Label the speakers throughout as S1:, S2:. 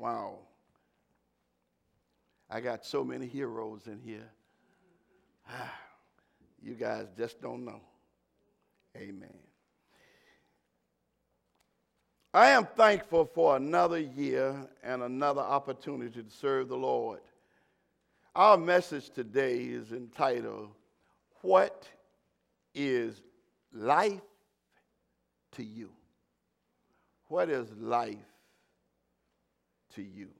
S1: Wow. I got so many heroes in here. You guys just don't know. Amen. I am thankful for another year and another opportunity to serve the Lord. Our message today is entitled, What is Life to You? What is life to you?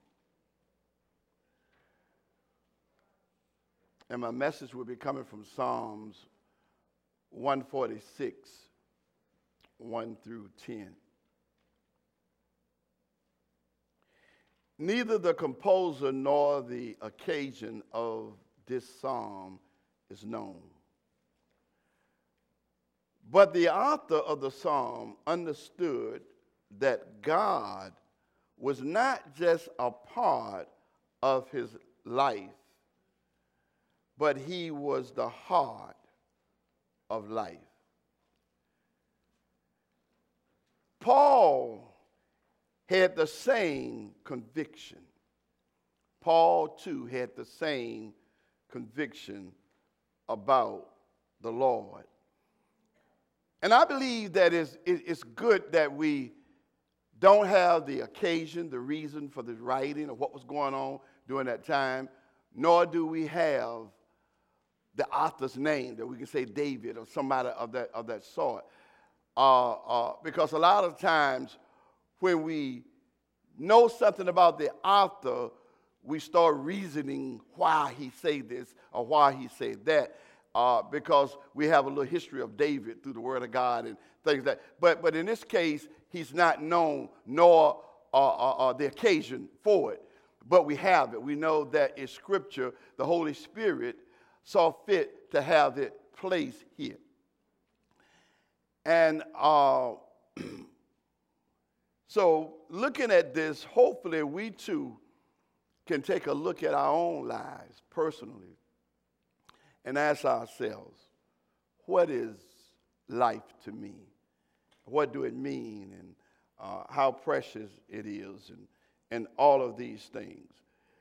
S1: And my message will be coming from Psalms 146, 1 through 10. Neither the composer nor the occasion of this psalm is known. But the author of the psalm understood that God was not just a part of his life, but he was the heart of life. Paul had the same conviction. Paul, too, had the same conviction about the Lord. And I believe that it's good that we don't have the occasion, the reason for the writing, or what was going on during that time, nor do we have the author's name, that we can say David or somebody of that sort. Because a lot of times when we know something about the author, we start reasoning why he said this or why he said that, because we have a little history of David through the Word of God and things like that. But in this case, he's not known, nor the occasion for it. But we have it. We know that in Scripture, the Holy Spirit saw fit to have it placed here. And so looking at this, hopefully we too can take a look at our own lives personally and ask ourselves, what is life to me? What do it mean, and how precious it is, and all of these things.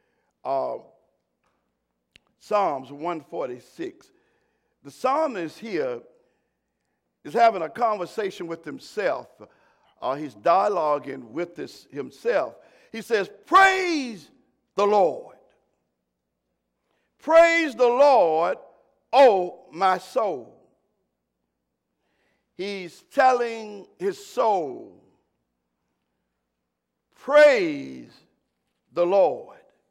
S1: Psalms 146. The psalmist here is having a conversation with himself. He's dialoguing with himself. He says, praise the Lord. Praise the Lord, O my soul. He's telling his soul, praise the Lord.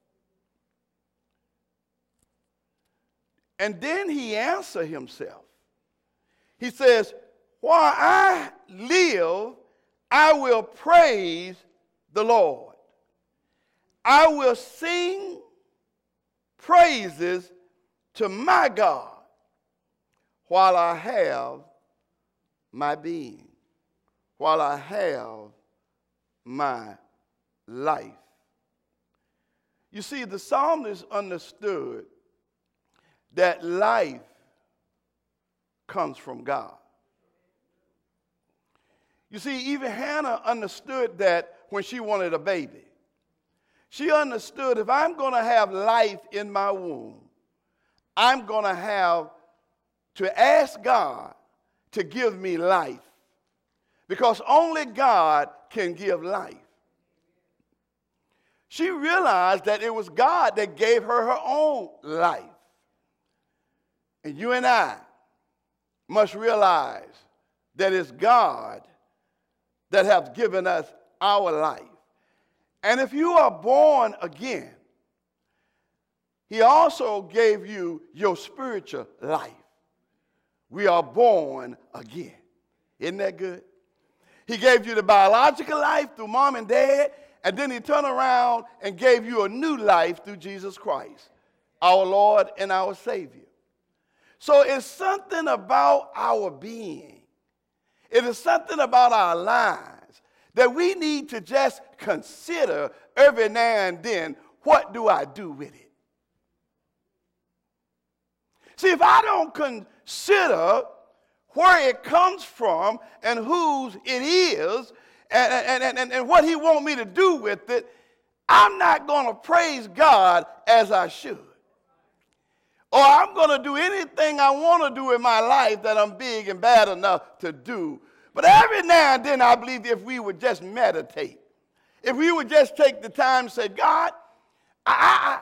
S1: And then he answers himself. He says, while I live, I will praise the Lord. I will sing praises to my God while I have my being, while I have my life. You see, the psalmist understood that life comes from God. You see, even Hannah understood that when she wanted a baby. She understood, if I'm going to have life in my womb, I'm going to have to ask God to give me life, because only God can give life. She realized that it was God that gave her own life. And you and I must realize that it's God that has given us our life. And if you are born again, he also gave you your spiritual life. We are born again. Isn't that good? He gave you the biological life through mom and dad, and then he turned around and gave you a new life through Jesus Christ, our Lord and our Savior. So it's something about our being. It is something about our lives that we need to just consider every now and then, what do I do with it? See, if I don't consider where it comes from and whose it is and what he wants me to do with it, I'm not going to praise God as I should. Or I'm going to do anything I want to do in my life that I'm big and bad enough to do. But every now and then, I believe if we would just meditate, if we would just take the time and say, God, I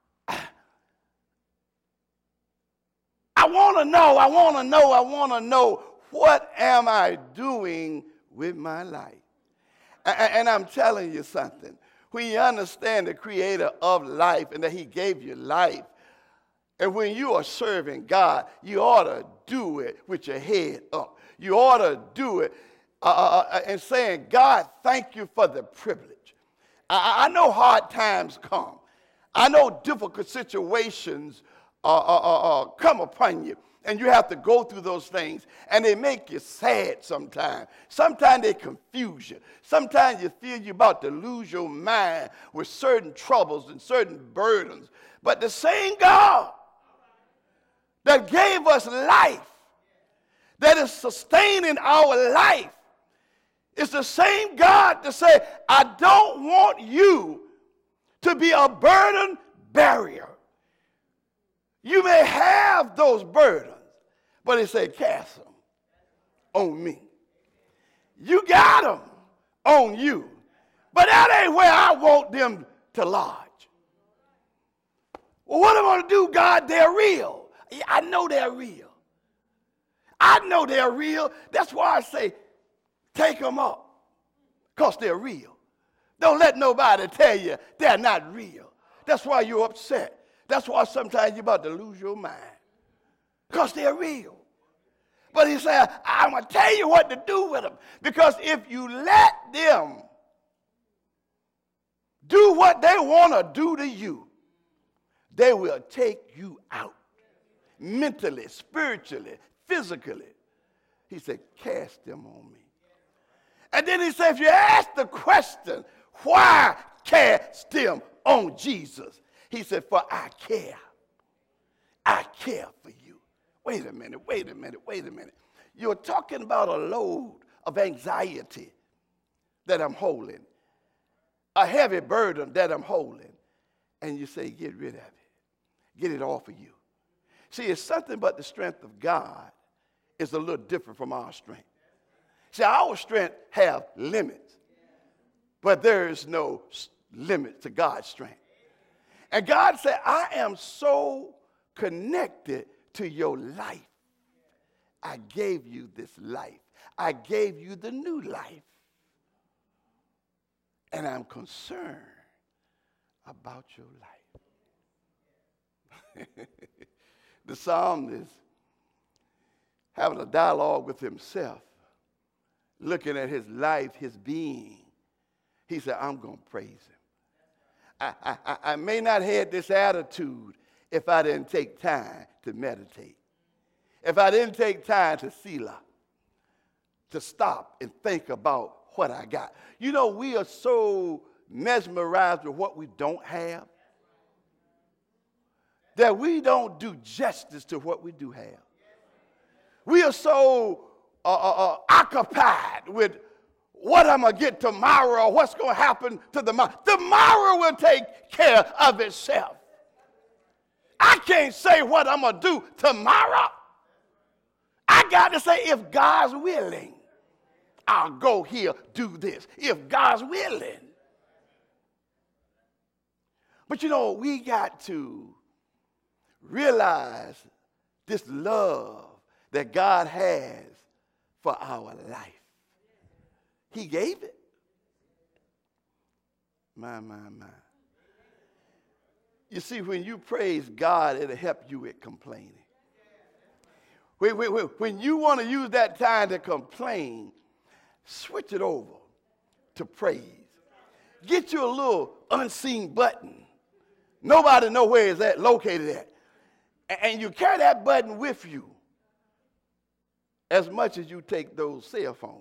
S1: want to know what am I doing with my life? And I'm telling you something. When you understand the creator of life and that he gave you life, and when you are serving God, you ought to do it with your head up. You ought to do it and saying, God, thank you for the privilege. I know hard times come. I know difficult situations come upon you. And you have to go through those things. And they make you sad sometimes. Sometimes they confuse you. Sometimes you feel you're about to lose your mind with certain troubles and certain burdens. But the same God that gave us life, that is sustaining our life, is the same God to say, I don't want you to be a burden barrier. You may have those burdens, but he said, cast them on me. You got them on you, but that ain't where I want them to lodge. Well, what am I going to do, God? They're real. I know they're real. I know they're real. That's why I say, take them up, because they're real. Don't let nobody tell you they're not real. That's why you're upset. That's why sometimes you're about to lose your mind, because they're real. But he said, I'm going to tell you what to do with them, because if you let them do what they want to do to you, they will take you out mentally, spiritually, physically. He said, cast them on me. And then he said, if you ask the question, why cast them on Jesus? He said, for I care. I care for you. Wait a minute. You're talking about a load of anxiety that I'm holding, a heavy burden that I'm holding. And you say, get rid of it. Get it off of you. See, it's something but the strength of God is a little different from our strength. See, our strength have limits, but there is no limit to God's strength. And God said, I am so connected to your life. I gave you this life. I gave you the new life. And I'm concerned about your life. The psalmist having a dialogue with himself, looking at his life, his being. He said, I'm going to praise him. I may not have this attitude if I didn't take time to meditate. If I didn't take time to selah, to stop and think about what I got. You know, we are so mesmerized with what we don't have that we don't do justice to what we do have. We are so occupied with what I'm going to get tomorrow or what's going to happen to tomorrow. Tomorrow will take care of itself. I can't say what I'm going to do tomorrow. I got to say, if God's willing, I'll go here, do this. If God's willing. But you know, we got to realize this love that God has for our life. He gave it. My. You see, when you praise God, it'll help you with complaining. When you want to use that time to complain, switch it over to praise. Get you a little unseen button. Nobody knows where it's located at. And you carry that button with you as much as you take those cell phones.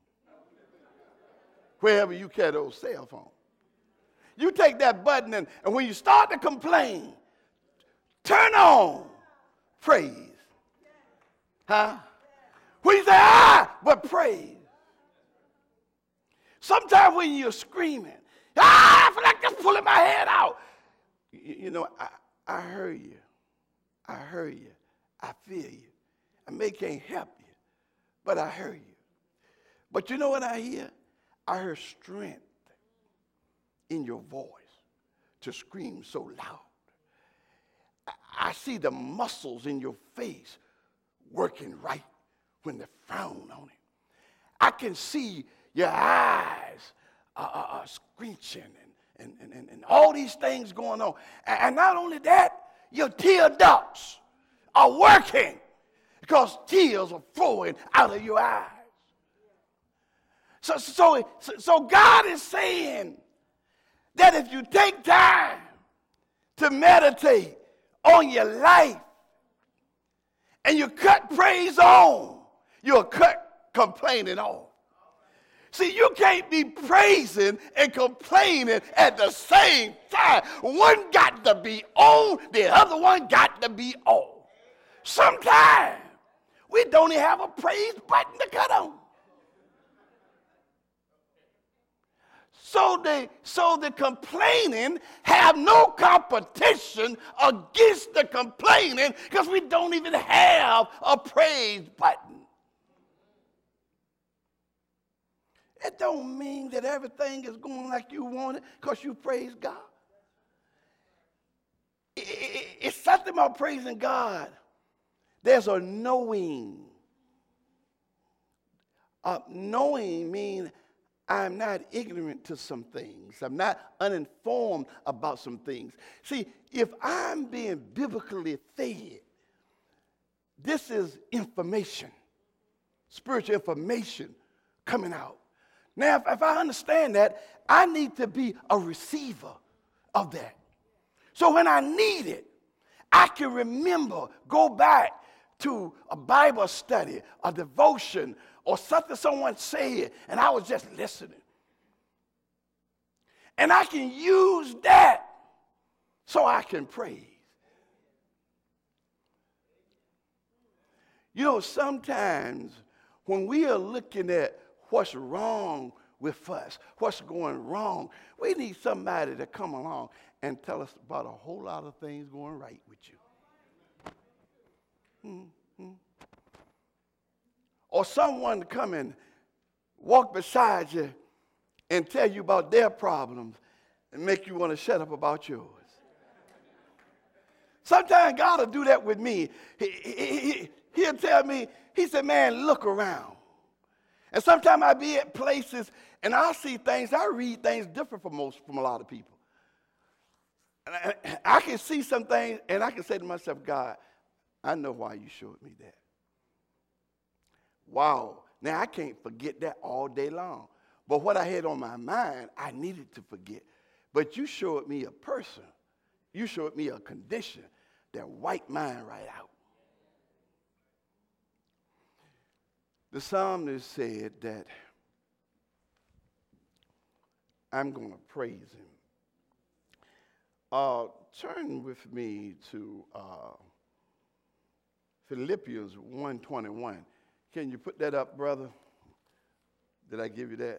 S1: Wherever you carry those cell phones. You take that button and when you start to complain, turn on praise. Huh? When you say, but praise. Sometimes when you're screaming, I feel like just pulling my head out. You know, I heard you. I heard you. I feel you. I may can't help you, but I heard you. But you know what I hear? I heard strength in your voice to scream so loud. I see the muscles in your face working right when they frown on it. I can see your eyes screeching and all these things going on. And not only that, your tear ducts are working because tears are flowing out of your eyes. So God is saying that if you take time to meditate on your life and you cut praise on, you'll cut complaining off. See, you can't be praising and complaining at the same time. One got to be on, the other one got to be off. Sometimes we don't even have a praise button to cut on. So the complaining have no competition against the complaining because we don't even have a praise button. It don't mean that everything is going like you want it because you praise God. It's something about praising God. There's a knowing. Knowing means I'm not ignorant to some things. I'm not uninformed about some things. See, if I'm being biblically fed, this is information, spiritual information coming out. Now, if I understand that, I need to be a receiver of that. So when I need it, I can remember, go back to a Bible study, a devotion, or something someone said, and I was just listening. And I can use that so I can praise. You know, sometimes when we are looking at what's wrong with us, what's going wrong, we need somebody to come along and tell us about a whole lot of things going right with you. Mm-hmm. Or someone to come and walk beside you and tell you about their problems and make you want to shut up about yours. Sometimes God will do that with me. He'll tell me, he said, man, look around. And sometimes I be at places and I'll see things, I read things different from a lot of people. And I can see some things and I can say to myself, God, I know why you showed me that. Wow. Now, I can't forget that all day long. But what I had on my mind, I needed to forget. But you showed me a person. You showed me a condition that wiped mine right out. The psalmist said that I'm going to praise him. Turn with me to Philippians 1:21. Can you put that up, brother? Did I give you that?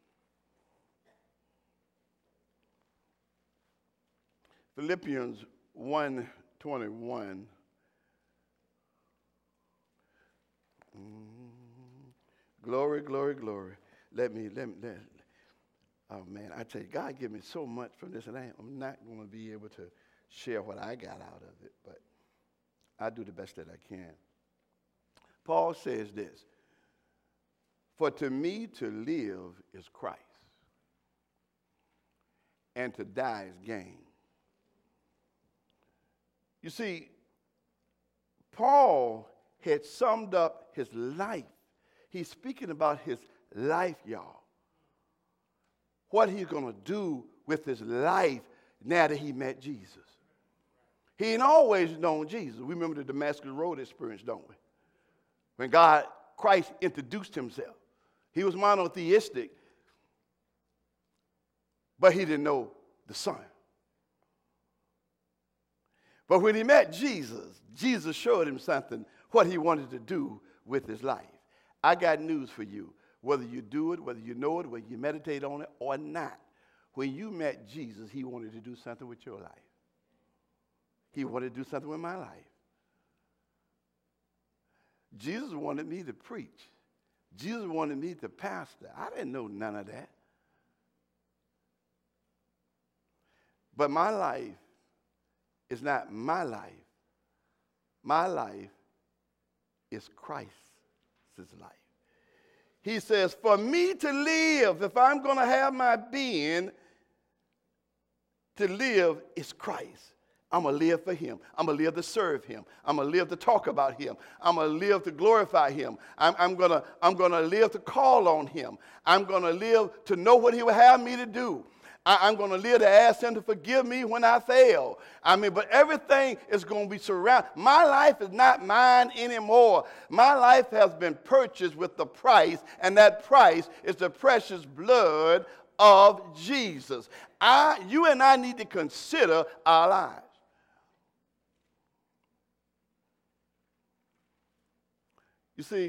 S1: Philippians 1:21. Glory, glory, glory. Oh, man, I tell you, God give me so much from this, and I'm not going to be able to share what I got out of it, but I do the best that I can. Paul says this, for to me to live is Christ, and to die is gain. You see, Paul had summed up his life. He's speaking about his life, y'all. What he's going to do with his life now that he met Jesus. He ain't always known Jesus. We remember the Damascus Road experience, don't we? When Christ introduced himself. He was monotheistic, but he didn't know the Son. But when he met Jesus, Jesus showed him something, what he wanted to do with his life. I got news for you. Whether you do it, whether you know it, whether you meditate on it or not, when you met Jesus, he wanted to do something with your life. He wanted to do something with my life. Jesus wanted me to preach. Jesus wanted me to pastor. I didn't know none of that. But my life is not my life. My life is Christ's life. He says, for me to live, if I'm going to have my being, to live is Christ. I'm going to live for him. I'm going to live to serve him. I'm going to live to talk about him. I'm going to live to glorify him. I'm going to live to call on him. I'm going to live to know what he will have me to do. I'm going to live to ask him to forgive me when I fail. But everything is going to be surrounded. My life is not mine anymore. My life has been purchased with the price, and that price is the precious blood of Jesus. You and I need to consider our lives. You see,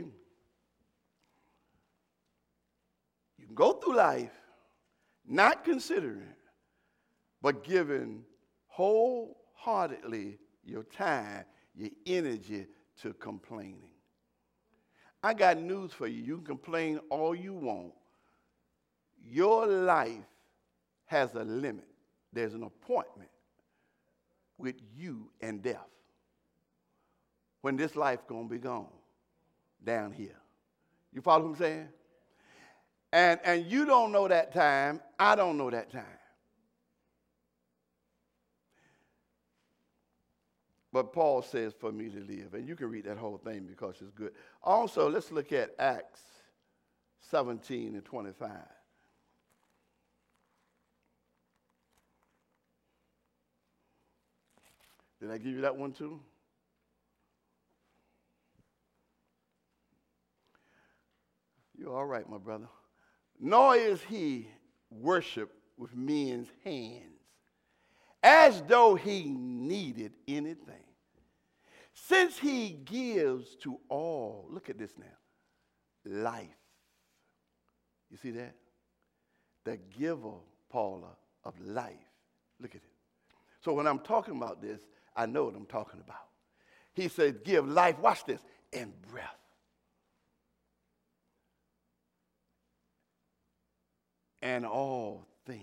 S1: you can go through life not considering, but giving wholeheartedly your time, your energy to complaining. I got news for you. You can complain all you want. Your life has a limit. There's an appointment with you and death. When this life gonna be gone down here. You follow what I'm saying? And you don't know that time. I don't know that time. But Paul says for me to live. And you can read that whole thing because it's good. Also, let's look at Acts 17 and 25. Did I give you that one too? You're all right, my brother. Nor is he worshiped with men's hands, as though he needed anything. Since he gives to all, look at this now, life. You see that? The giver, Paula, of life. Look at it. So when I'm talking about this, I know what I'm talking about. He says, give life, watch this, and breath. And all things.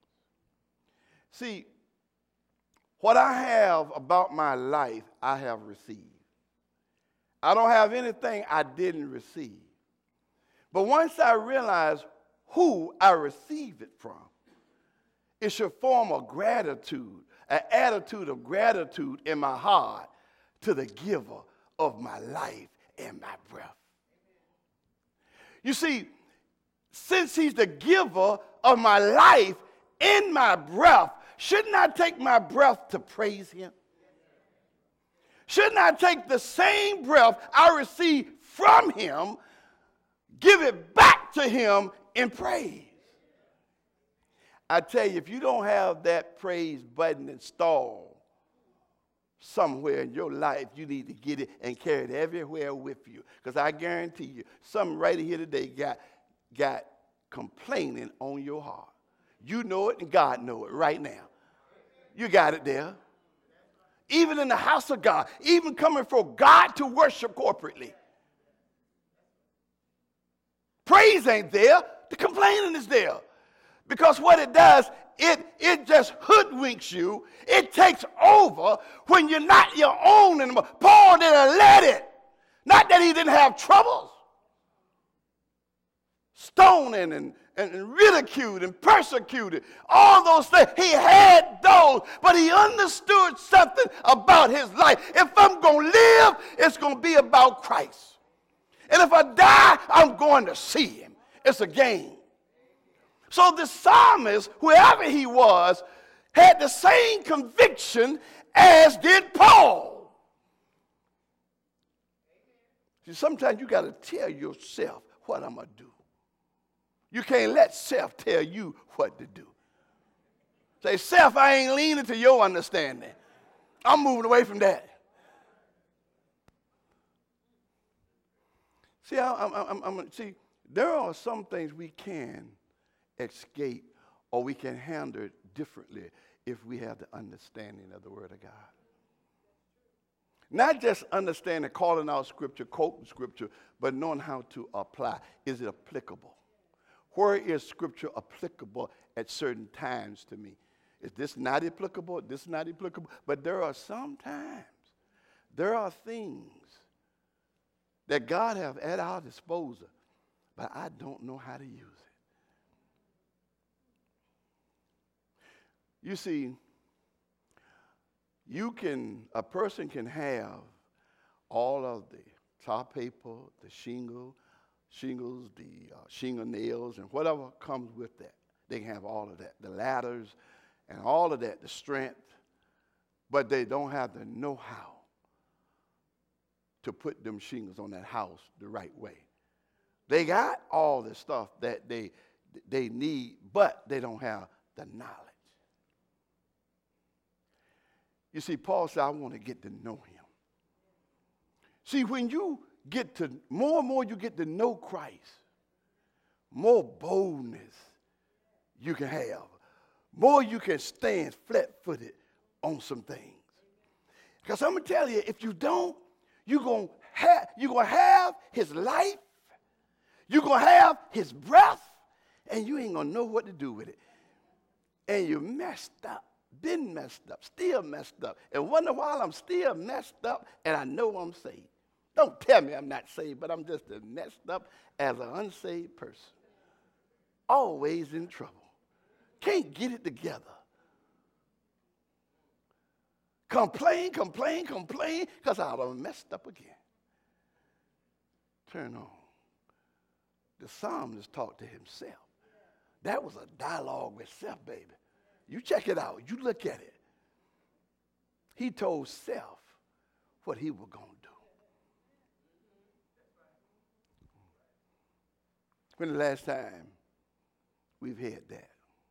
S1: See, what I have about my life, I have received. I don't have anything I didn't receive. But once I realize who I received it from, it should form a gratitude, an attitude of gratitude in my heart to the giver of my life and my breath. You see, since he's the giver of my life and my breath, shouldn't I take my breath to praise him? Shouldn't I take the same breath I receive from him, give it back to him in praise? I tell you, if you don't have that praise button installed somewhere in your life, you need to get it and carry it everywhere with you. Because I guarantee you, something right here today got complaining on your heart. You know it and God know it right now. You got it there. Even in the house of God, even coming for God to worship corporately. Praise ain't there. The complaining is there. Because what it does, it just hoodwinks you. It takes over when you're not your own anymore. Paul didn't let it. Not that he didn't have troubles. Stoning and ridiculed and persecuted. All those things. He had those, but he understood something about his life. If I'm going to live, it's going to be about Christ. And if I die, I'm going to see him. It's a gain. So the psalmist, whoever he was, had the same conviction as did Paul. See, sometimes you got to tell yourself what I'm going to do. You can't let self tell you what to do. Say, self, I ain't leaning to your understanding. I'm moving away from that. See, see, there are some things we can escape or we can handle it differently if we have the understanding of the Word of God. Not just understanding, calling out Scripture, quoting Scripture, but knowing how to apply. Is it applicable? Where is Scripture applicable at certain times to me? Is this not applicable? This not applicable? But there are some times, there are things that God have at our disposal, but I don't know how to use it. You see, a person can have all of the tar paper, the shingles, the shingle nails, and whatever comes with that. They can have all of that, the ladders and all of that, the strength, but they don't have the know-how to put them shingles on that house the right way. They got all the stuff that they need, but they don't have the knowledge. You see, Paul said, I want to get to know him. See, when you get to, more and more you get to know Christ, more boldness you can have. More you can stand flat-footed on some things. Because I'm going to tell you, if you don't, you're going to have his life, you're going to have his breath, and you ain't going to know what to do with it. And you're messed up. Been messed up, still messed up, and wonder why I'm still messed up and I know I'm saved. Don't tell me I'm not saved, but I'm just as messed up as an unsaved person. Always in trouble. Can't get it together. Complain, because I done messed up again. Turn on. The psalmist talked to himself. That was a dialogue with self, baby. You check it out. You look at it. He told self what he was going to do. When the last time we've had that?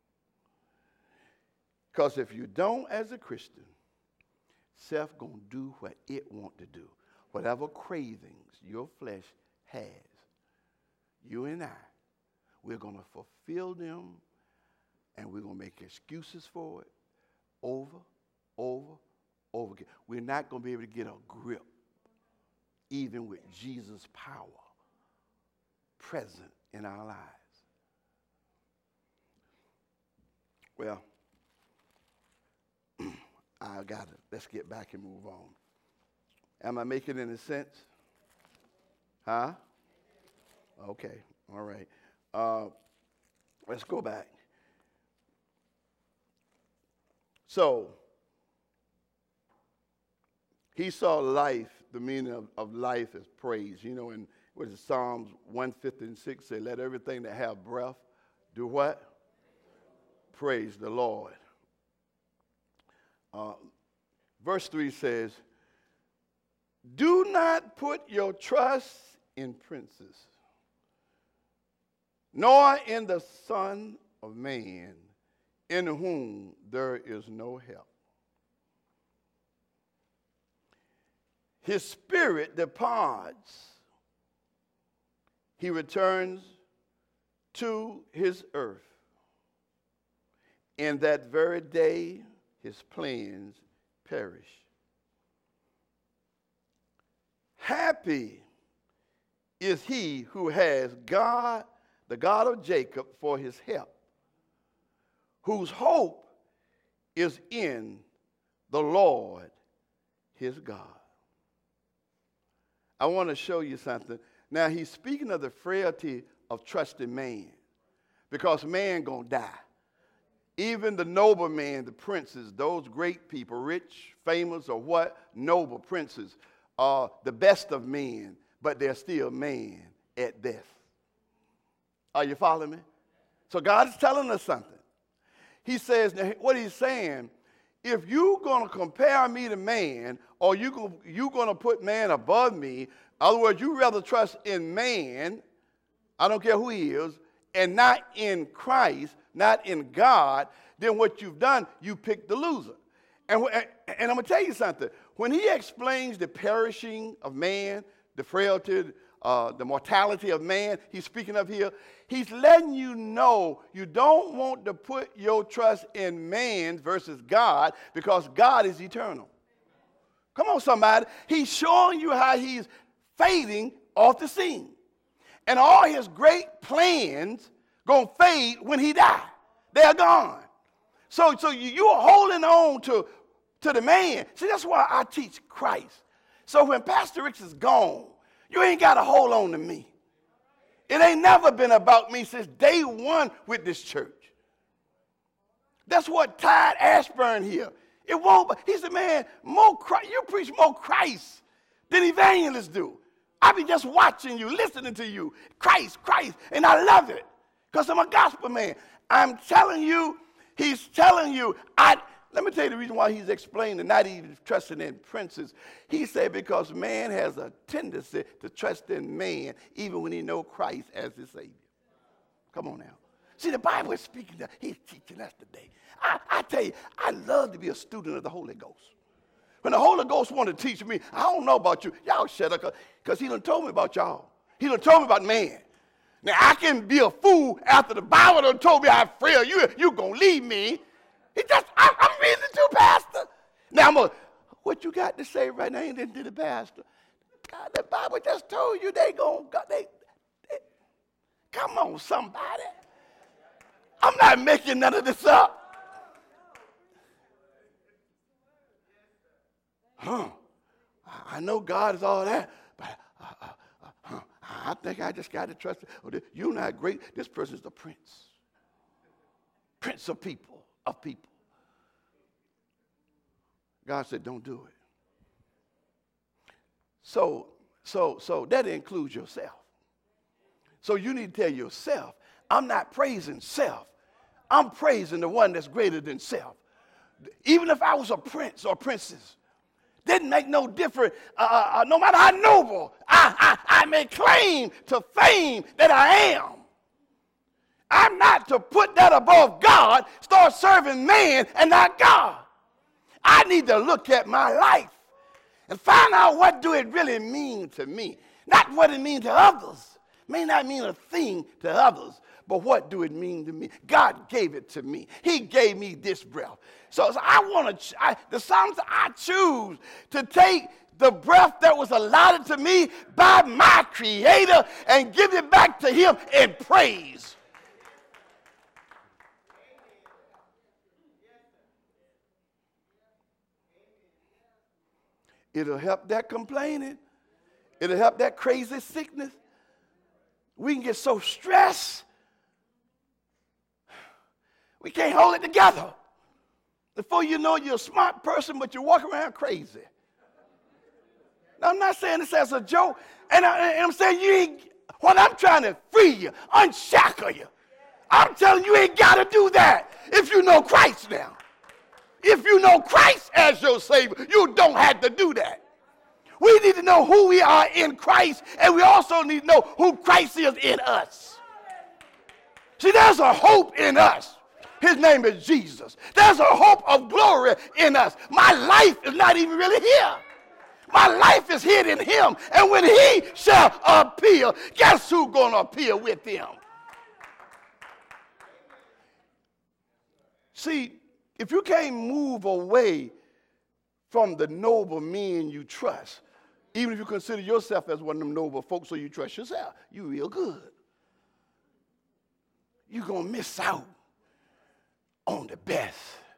S1: Because if you don't as a Christian, self going to do what it want to do. Whatever cravings your flesh has, you and I, we're going to fulfill them. And we're going to make excuses for it over again. We're not going to be able to get a grip, even with Jesus' power present in our lives. Well, let's get back and move on. Am I making any sense? Huh? Okay, all right. Let's go back. So, he saw life, the meaning of life as praise. You know, in what is Psalms 156 say, let everything that have breath do what? Praise the Lord. Verse 3 says, do not put your trust in princes, nor in the Son of Man, in whom there is no help. His spirit departs. He returns to his earth. In that very day, his plans perish. Happy is he who has God, the God of Jacob, for his help, whose hope is in the Lord his God. I want to show you something. Now, he's speaking of the frailty of trusting man, because man gonna die. Even the noble man, the princes, those great people, rich, famous, or what, noble princes, are the best of men, but they're still man at death. Are you following me? So God is telling us something. He says, what he's saying, if you're going to compare me to man, or you're going to put man above me, in other words, you rather trust in man, I don't care who he is, and not in Christ, not in God, then what you've done, you picked the loser. And I'm going to tell you something. When he explains the perishing of man, the frailty the mortality of man he's speaking of here, he's letting you know you don't want to put your trust in man versus God, because God is eternal. Come on, somebody. He's showing you how he's fading off the scene. And all his great plans going to fade when he dies. They're gone. So you're holding on to the man. See, that's why I teach Christ. So when Pastor Ricks is gone, you ain't got to hold on to me. It ain't never been about me since day one with this church. That's what tied Ashburn here. It won't. He said, man, more Christ, you preach more Christ than evangelists do. I be just watching you, listening to you. Christ, and I love it because I'm a gospel man. I'm telling you, he's telling you, let me tell you the reason why he's explaining, not even trusting in princes. He said because man has a tendency to trust in man even when he knows Christ as his Savior. Come on now. See, the Bible is speaking to, he's teaching us today. I tell you, I love to be a student of the Holy Ghost. When the Holy Ghost wanted to teach me, I don't know about you. Y'all shut up, because he done told me about y'all. He done told me about man. Now, I can be a fool after the Bible done told me how frail you going to leave me. I'm reading it to Pastor. Now, what you got to say right now ain't to the pastor. God, the Bible just told you they come on, somebody. I'm not making none of this up. I know God is all that, but I think I just got to trust it. You're not great. This person is the prince. Prince of people. God said, don't do it. So that includes yourself. So you need to tell yourself, I'm not praising self. I'm praising the one that's greater than self. Even if I was a prince or princess, didn't make no difference. No matter how noble I may claim to fame that I am, I'm not to put that above God, start serving man and not God. I need to look at my life and find out what do it really mean to me. Not what it means to others. May not mean a thing to others, but what do it mean to me? God gave it to me. He gave me this breath. So the Psalms I choose to take the breath that was allotted to me by my Creator and give it back to Him in praise. It'll help that complaining. It'll help that crazy sickness. We can get so stressed, we can't hold it together. Before you know, you're a smart person, but you walk around crazy. Now, I'm not saying this as a joke, and I'm saying when I'm trying to free you, unshackle you, I'm telling you ain't got to do that if you know Christ now. If you know Christ as your Savior, you don't have to do that. We need to know who we are in Christ, and we also need to know who Christ is in us. See, there's a hope in us. His name is Jesus. There's a hope of glory in us. My life is not even really here. My life is hid in Him. And when He shall appear, guess who's going to appear with Him? See, if you can't move away from the noble men you trust, even if you consider yourself as one of them noble folks, so you trust yourself, you real good. You're going to miss out on the best.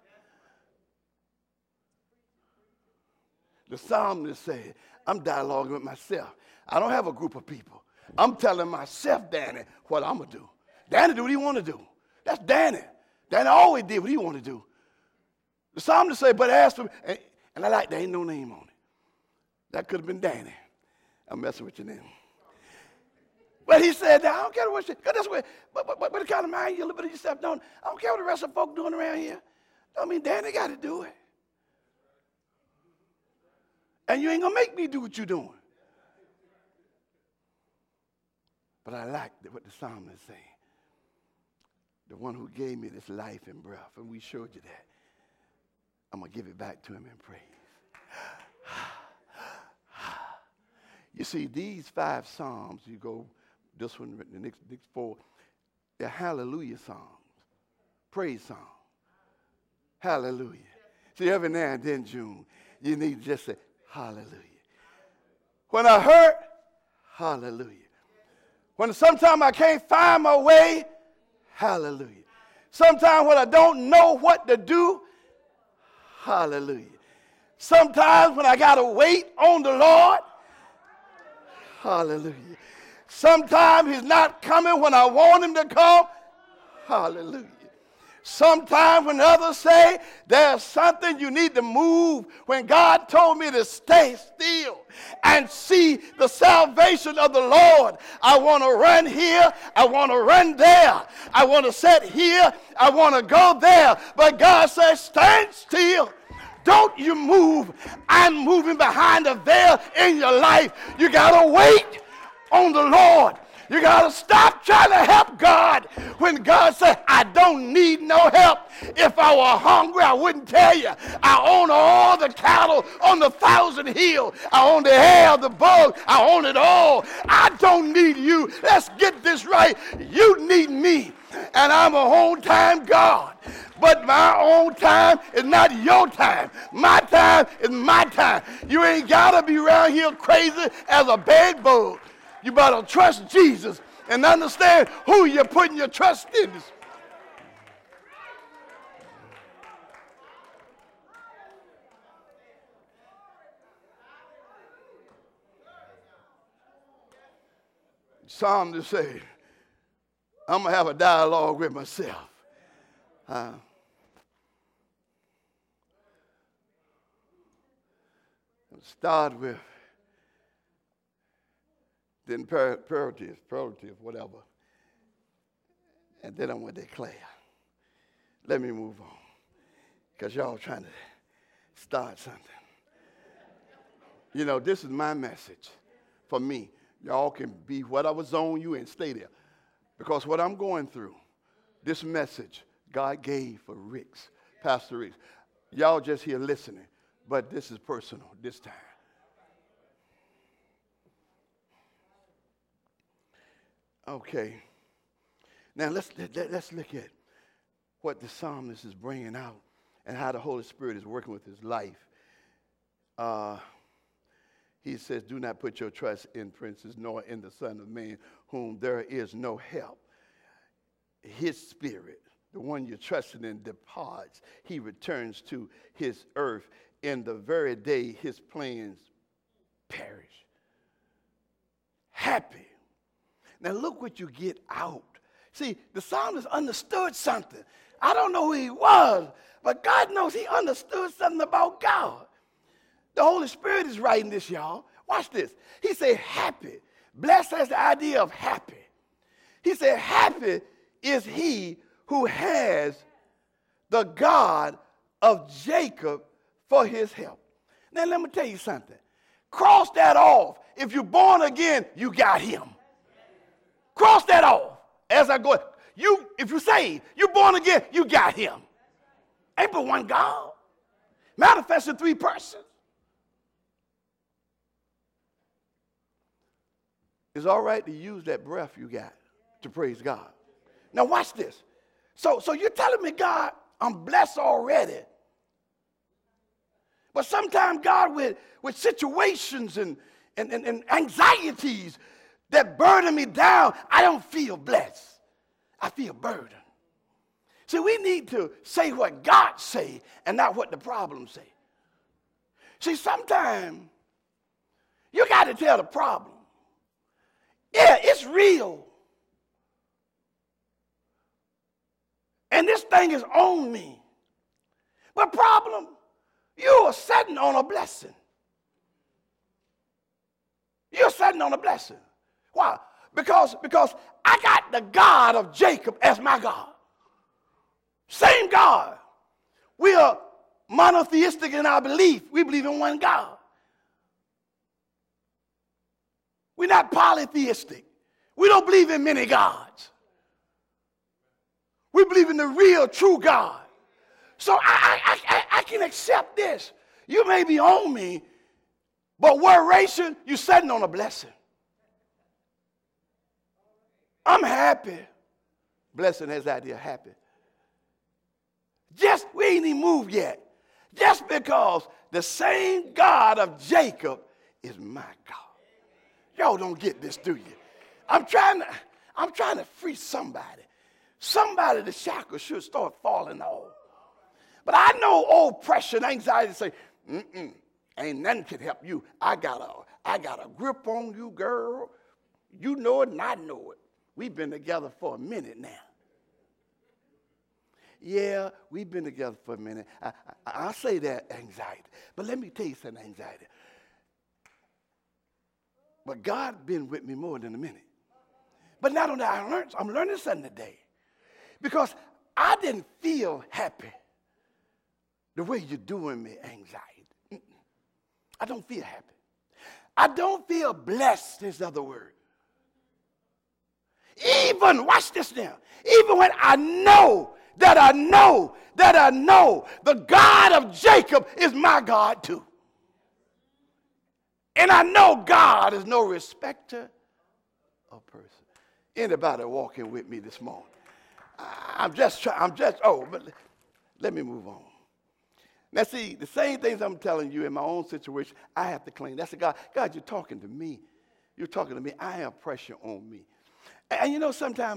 S1: The psalmist said, I'm dialoguing with myself. I don't have a group of people. I'm telling myself, Danny, what I'm going to do. Danny do what he want to do. That's Danny. Danny always did what he wanted to do. The psalmist said, but as for me, and I like there ain't no name on it. That could have been Danny. I'm messing with your name. But he said, I don't care what you, because that's where, but it kind of mind you a little bit of yourself. I don't care what the rest of the folk doing around here. I mean, Danny got to do it. And you ain't going to make me do what you're doing. But I like what the psalmist is saying. The one who gave me this life and breath, and we showed you that. I'm going to give it back to Him in praise. You see, these 5 Psalms, you go, this one, the next 4, they're hallelujah songs, praise songs. Hallelujah. See, every now and then, June, you need to just say, hallelujah. When I hurt, hallelujah. When sometimes I can't find my way, hallelujah. Sometimes when I don't know what to do, hallelujah. Sometimes when I got to wait on the Lord, hallelujah. Sometimes he's not coming when I want him to come, hallelujah. Sometimes when others say there's something you need to move, when God told me to stay still and see the salvation of the Lord, I want to run here, I want to run there, I want to sit here, I want to go there. But God says, stand still. Don't you move. I'm moving behind the veil in your life. You got to wait on the Lord. You got to stop trying to help God when God said, I don't need no help. If I were hungry, I wouldn't tell you. I own all the cattle on the 1,000 hills. I own the hair, the bug. I own it all. I don't need you. Let's get this right. You need me. And I'm a on-time God. But my own time is not your time. My time is my time. You ain't got to be around here crazy as a bed bug. You better trust Jesus and understand who you're putting your trust in. Psalm to say, I'm going to have a dialogue with myself. Start with the imperative, whatever. And then I'm going to declare. Let me move on. Because y'all trying to start something. You know, this is my message for me. Y'all can be what I was on you and stay there. Because what I'm going through, this message God gave for Ricks, Pastor Ricks. Y'all just here listening, but this is personal this time. Okay. Now let's look at what the psalmist is bringing out and how the Holy Spirit is working with his life. He says, do not put your trust in princes nor in the Son of Man, whom there is no help. His spirit, the one you're trusting in, departs. He returns to his earth in the very day his plans perish. Happy. Now look what you get out. See, the psalmist understood something. I don't know who he was, but God knows he understood something about God. The Holy Spirit is writing this, y'all. Watch this. He said happy. Blessed has the idea of happy. He said happy is he who has the God of Jacob for his help. Now let me tell you something. Cross that off. If you're born again, you got him. Cross that off. As I go, if you're saved, you're born again, you got him. Ain't but one God. Manifested 3 persons. It's all right to use that breath you got to praise God. Now watch this. So you're telling me, God, I'm blessed already. But sometimes, God, with situations and anxieties that burden me down, I don't feel blessed. I feel burdened. See, we need to say what God say and not what the problem say. See, sometimes you got to tell the problem. Yeah, it's real. And this thing is on me. But problem, you are sitting on a blessing. You're sitting on a blessing. Why? Because I got the God of Jacob as my God. Same God. We are monotheistic in our belief. We believe in one God. We're not polytheistic. We don't believe in many gods. We believe in the real, true God. So I can accept this. You may be on me, But worration, you're sitting on a blessing. I'm happy. Blessing has that idea, happy. We ain't even moved yet. Just because the same God of Jacob is my God. Y'all don't get this, do you? I'm trying to free somebody. Somebody, the shackles should start falling off. But I know oppression, anxiety say, ain't nothing can help you. I got a grip on you, girl. You know it and I know it. We've been together for a minute now. Yeah, we've been together for a minute. I'll say that anxiety. But let me tell you something, anxiety. But God been with me more than a minute. But not only that, I'm learning something today. Because I didn't feel happy the way you're doing me, anxiety. I don't feel happy. I don't feel blessed, is the other word. Even, watch this now, even when I know the God of Jacob is my God too. And I know God is no respecter of person. Anybody walking with me this morning? But let me move on. Now see, the same things I'm telling you in my own situation, I have to claim. That's God, you're talking to me. You're talking to me. I have pressure on me. And you know, sometimes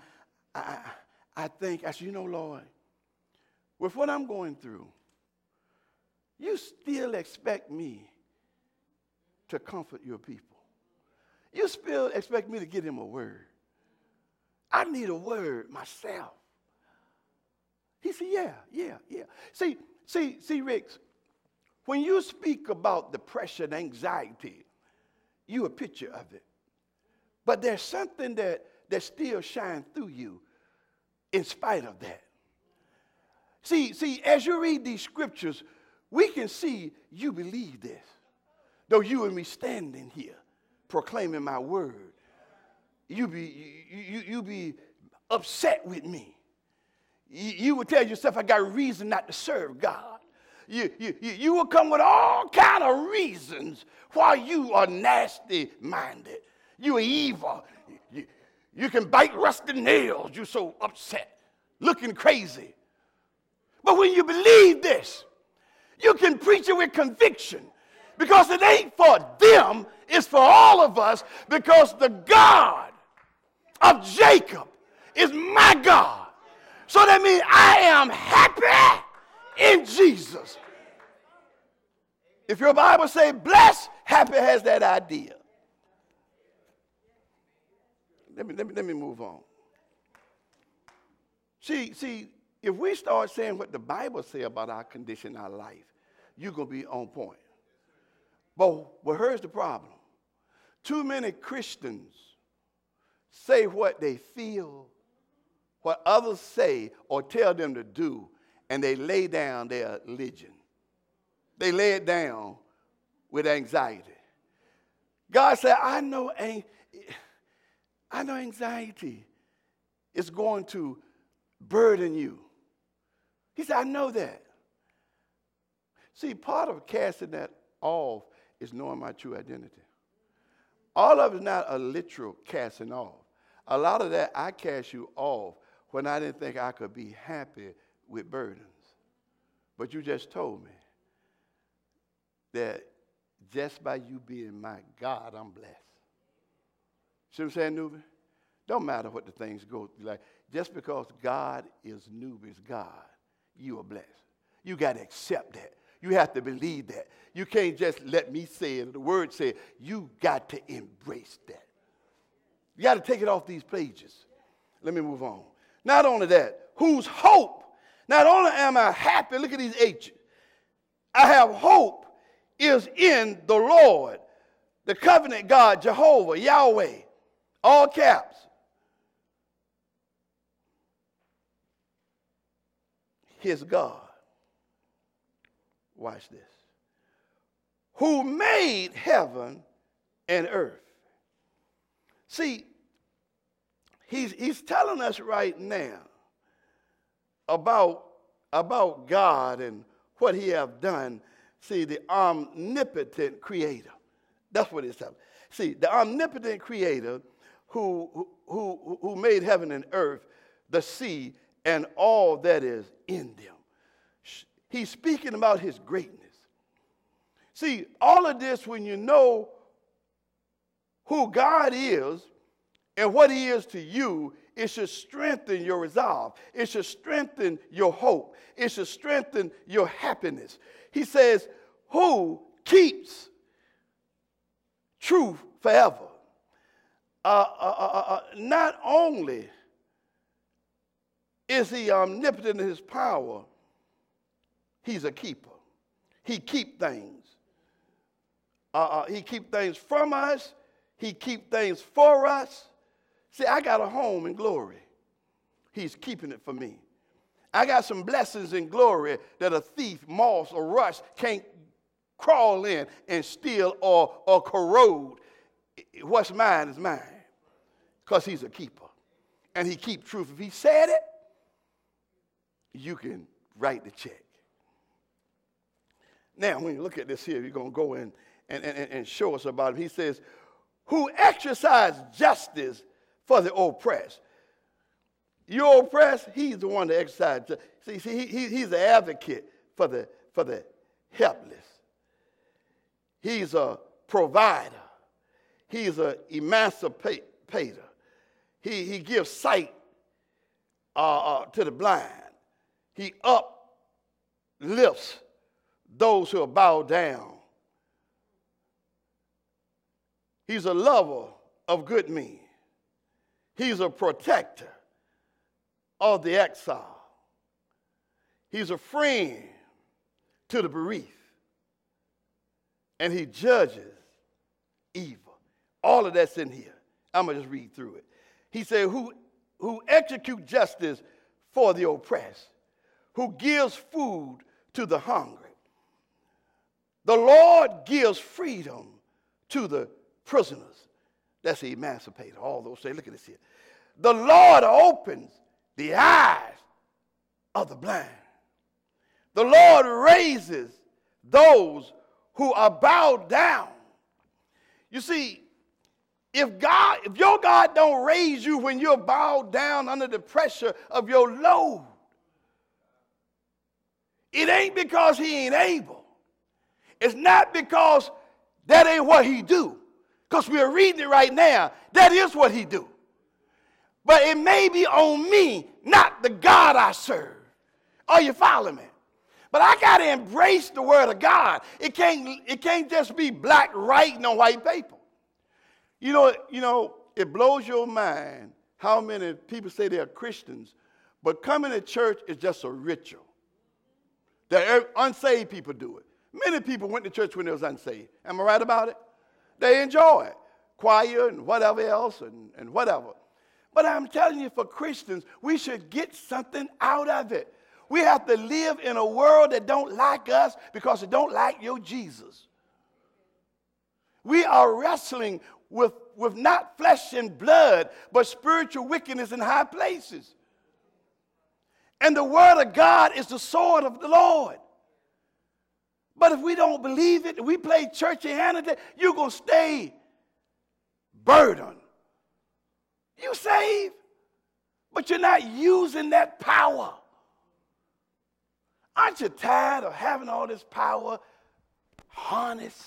S1: I think, I say, you know, Lord, with what I'm going through, you still expect me to comfort your people. You still expect me to give them a word. I need a word myself. He said, yeah. See, Rick, when you speak about depression and anxiety, you a picture of it. But there's something that still shines through you in spite of that. See, as you read these scriptures, we can see you believe this. Though you and me standing here proclaiming my word, you be upset with me. You would tell yourself, I got a reason not to serve God. You will come with all kind of reasons why you are nasty-minded. You are evil. You can bite rusted nails. You're so upset, looking crazy. But when you believe this, you can preach it with conviction. Because it ain't for them, it's for all of us. Because the God of Jacob is my God. So that means I am happy in Jesus. If your Bible say blessed, happy has that idea. Let me move on. See, if we start saying what the Bible says about our condition, our life, you're going to be on point. But here's the problem. Too many Christians say what they feel, what others say or tell them to do, and they lay down their religion. They lay it down with anxiety. God said, I know anxiety is going to burden you. He said, I know that. See, part of casting that off is knowing my true identity. All of it is not a literal casting off. A lot of that I cast you off when I didn't think I could be happy with burdens. But you just told me that just by you being my God, I'm blessed. See what I'm saying, newbie? Don't matter what the things go through. Like, just because God is newbie's God, you are blessed. You got to accept that. You have to believe that. You can't just let me say it. The word said, you got to embrace that. You got to take it off these pages. Let me move on. Not only that, whose hope, not only am I happy, look at these H's. I have hope is in the Lord, the covenant God, Jehovah, Yahweh, all caps. His God. Watch this. Who made heaven and earth. See, he's telling us right now about God and what he have done See, the omnipotent creator. That's what it's telling. See, the omnipotent creator who made heaven and earth, the sea, and all that is in them. He's speaking about his greatness. See, all of this, when you know who God is and what he is to you, it should strengthen your resolve. It should strengthen your hope. It should strengthen your happiness. He says, who keeps truth forever. Not only is he omnipotent in his power, he's a keeper. He keeps things. He keeps things from us. He keeps things for us. See, I got a home in glory. He's keeping it for me. I got some blessings in glory that a thief, moth, or rust can't crawl in and steal or corrode. What's mine is mine, because he's a keeper. And he keeps truth. If he said it, you can write the check. Now, when you look at this here, you're going to go in and show us about him. He says, who exercise justice for the oppressed. You're oppressed, he's the one that exercises. See, he's the advocate for the helpless. He's a provider. He's an emancipator. He gives sight to the blind. He uplifts those who are bowed down. He's a lover of good men. He's a protector of the exile. He's a friend to the bereaved. And he judges evil. All of that's in here. I'm going to just read through it. He said, who execute justice for the oppressed, who gives food to the hungry. The Lord gives freedom to the prisoners. That's the emancipator. All those say, look at this here. The Lord opens the eyes of the blind. The Lord raises those who are bowed down. You see, if your God don't raise you when you're bowed down under the pressure of your load, it ain't because he ain't able. It's not because that ain't what he do. Because we're reading it right now. That is what he do. But it may be on me, not the God I serve. Are you following me? But I got to embrace the word of God. It can't just be black writing on white paper. You know, it blows your mind how many people say they're Christians, but coming to church is just a ritual. That unsaved people do it. Many people went to church when they was unsaved. Am I right about it? They enjoy it. Choir and whatever else and whatever. But I'm telling you, for Christians, we should get something out of it. We have to live in a world that don't like us because it don't like your Jesus. We are wrestling with not flesh and blood, but spiritual wickedness in high places. And the word of God is the sword of the Lord. But if we don't believe it, we play churchianity, you're going to stay burdened. You saved, but you're not using that power. Aren't you tired of having all this power harnessed?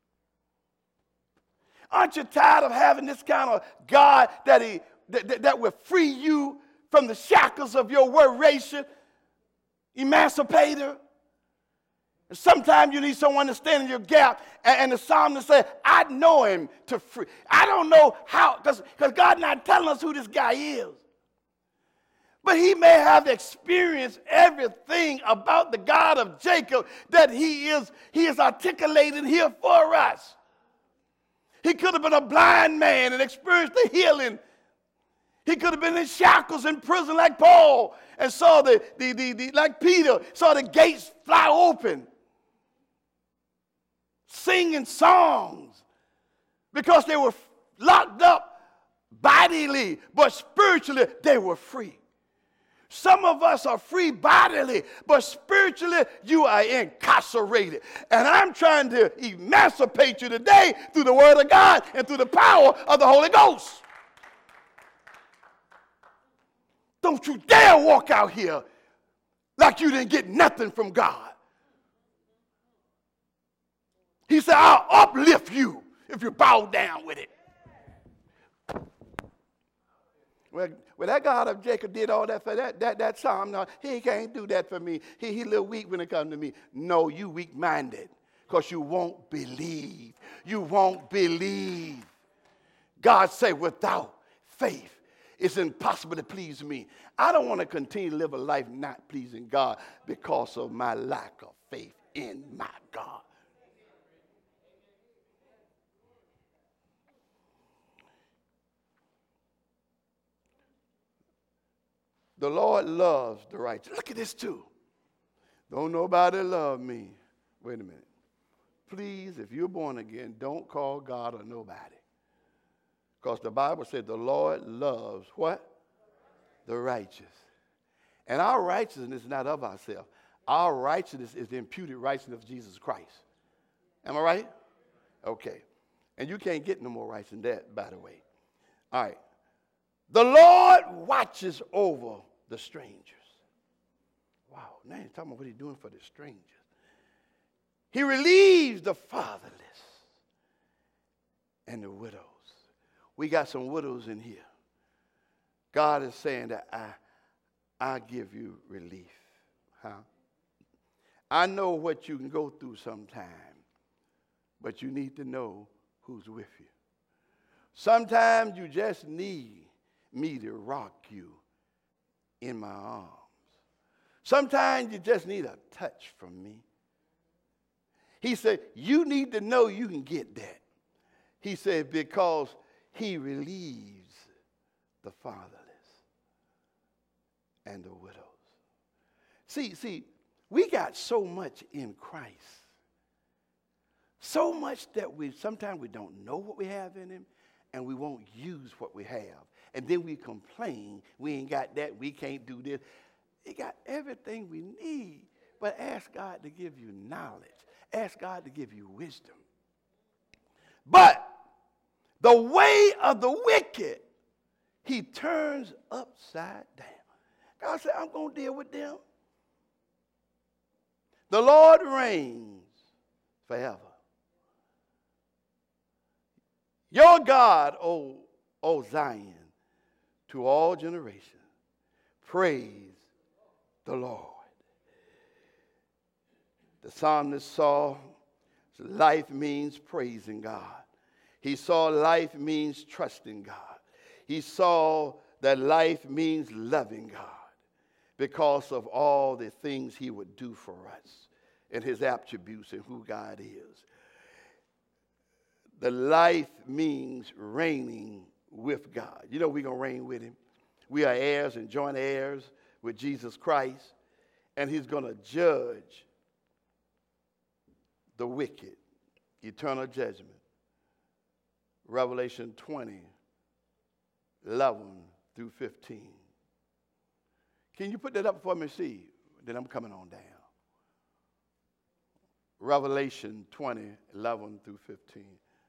S1: Aren't you tired of having this kind of God that will free you from the shackles of your worration, emancipator? And sometimes you need someone to stand in your gap, and the psalmist said, I know him to free. I don't know how, because God's not telling us who this guy is. But he may have experienced everything about the God of Jacob that he is articulating here for us. He could have been a blind man and experienced the healing. He could have been in shackles in prison like Paul and saw like Peter, saw the gates fly open, singing songs because they were locked up bodily, but spiritually they were free. Some of us are free bodily, but spiritually you are incarcerated. And I'm trying to emancipate you today through the word of God and through the power of the Holy Ghost. Don't you dare walk out here like you didn't get nothing from God. He said, I'll uplift you if you bow down with it. Well, that God of Jacob did all that for that psalm. No, he can't do that for me. He a little weak when it comes to me. No, you weak-minded because you won't believe. You won't believe. God said, without faith, it's impossible to please me. I don't want to continue to live a life not pleasing God because of my lack of faith in my God. The Lord loves the righteous. Look at this too. Don't nobody love me. Wait a minute. Please, if you're born again, don't call God or nobody. Because the Bible said the Lord loves what? The righteous. And our righteousness is not of ourselves. Our righteousness is the imputed righteousness of Jesus Christ. Am I right? Okay. And you can't get no more righteous than that, by the way. All right. The Lord watches over the strangers. Wow. Now you're talking about what he's doing for the strangers. He relieves the fatherless and the widows. We got some widows in here. God is saying that I give you relief. Huh? I know what you can go through sometime, but you need to know who's with you. Sometimes you just need me to rock you in my arms. Sometimes you just need a touch from me. He said, you need to know you can get that. He said, because he relieves the fatherless and the widows. See, we got so much in Christ. So much that sometimes we don't know what we have in him, and we won't use what we have. And then we complain, we ain't got that, we can't do this. You got everything we need, but ask God to give you knowledge. Ask God to give you wisdom. But the way of the wicked, he turns upside down. God said, I'm going to deal with them. The Lord reigns forever. Your God, O Zion, to all generations, praise the Lord. The psalmist saw life means praising God. He saw life means trusting God. He saw that life means loving God because of all the things he would do for us and his attributes and who God is. The life means reigning with God. You know we're going to reign with him. We are heirs and joint heirs with Jesus Christ, and he's going to judge the wicked, eternal judgment. Revelation 20, 11 through 15. Can you put that up for me, see? Then I'm coming on down. Revelation 20, 11 through 15.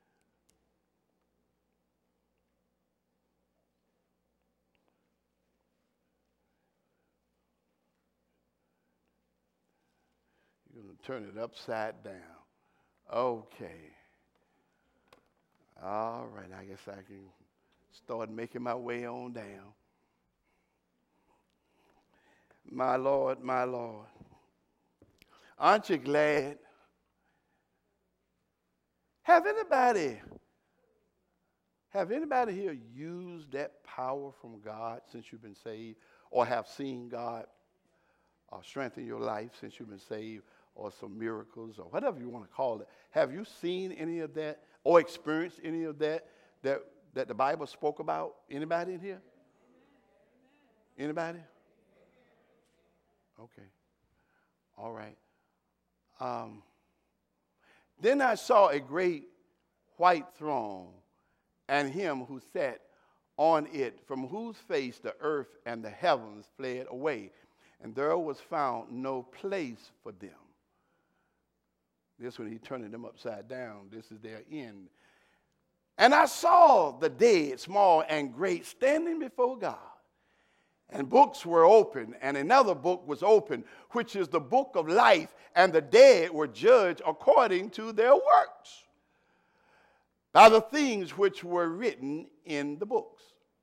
S1: You're going to turn it upside down. Okay. All right, I guess I can start making my way on down. My Lord, my Lord. Aren't you glad? Have anybody here used that power from God since you've been saved, or have seen God strengthen your life since you've been saved, or some miracles, or whatever you want to call it? Have you seen any of that or experienced any of that the Bible spoke about? Anybody in here? Anybody? Okay. All right. Then I saw a great white throne and him who sat on it, from whose face the earth and the heavens fled away, and there was found no place for them. This when he turning them upside down, this is their end. And I saw the dead, small and great, standing before God. And books were opened, and another book was opened, which is the book of life, and the dead were judged according to their works, by the things which were written in the books.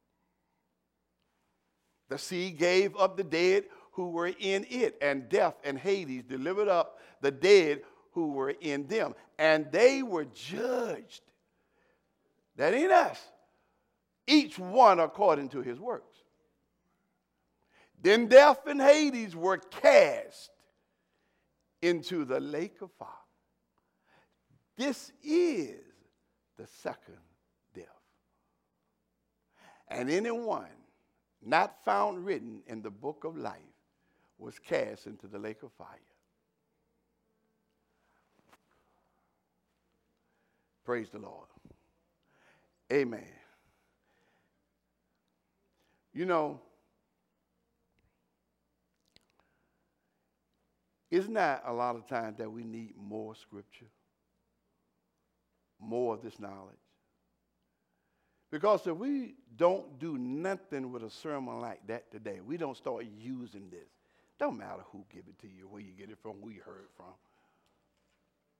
S1: The sea gave up the dead who were in it, and death and Hades delivered up the dead who were in them, and they were judged. That ain't us. Each one according to his works. Then death and Hades were cast into the lake of fire. This is the second death. And anyone not found written in the book of life was cast into the lake of fire. Praise the Lord. Amen. You know, isn't that a lot of times that we need more scripture? More of this knowledge? Because if we don't do nothing with a sermon like that today, we don't start using this. Don't matter who give it to you, where you get it from, who you heard it from.